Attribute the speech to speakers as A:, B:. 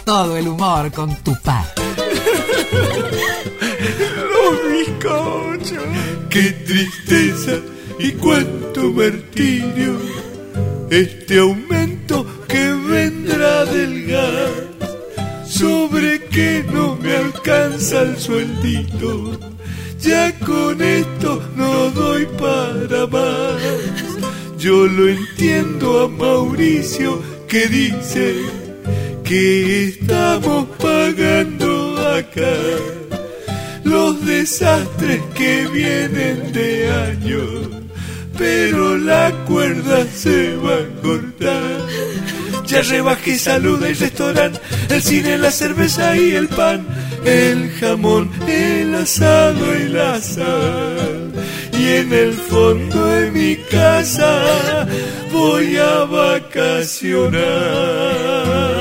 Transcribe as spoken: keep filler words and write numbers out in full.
A: todo el humor con Tupá.
B: Los bizcochos. Qué tristeza y cuánto martirio. Este aumento que vendrá del gas, sobre que no me alcanza el sueldito. Ya con esto no doy para más. Yo lo entiendo a Mauricio que dice que estamos pagando acá los desastres que vienen de años, pero la cuerda se va a cortar. Ya rebajé salud y restaurante, el cine, la cerveza y el pan, el jamón, el asado y la sal. Y en el fondo de mi casa voy a vacacionar.